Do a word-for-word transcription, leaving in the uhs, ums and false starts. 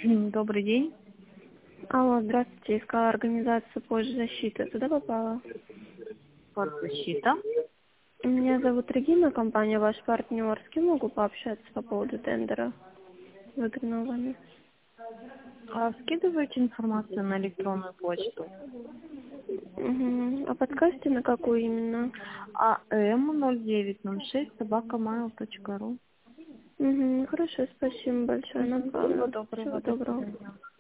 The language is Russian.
Добрый день. Алло, здравствуйте, искала организацию позже защиты. Туда попала? Подзащита. Меня зовут Регина, компания ваш партнер. С кем могу пообщаться по поводу тендера выигранного вами? А скидываете информацию на электронную почту? Угу. А подскажете, на какую именно? АМ ноль девять ноль шесть собака mail точка ру. Угу. Хорошо, спасибо большое, Всего направлю. доброго, Всего до доброго. свидания.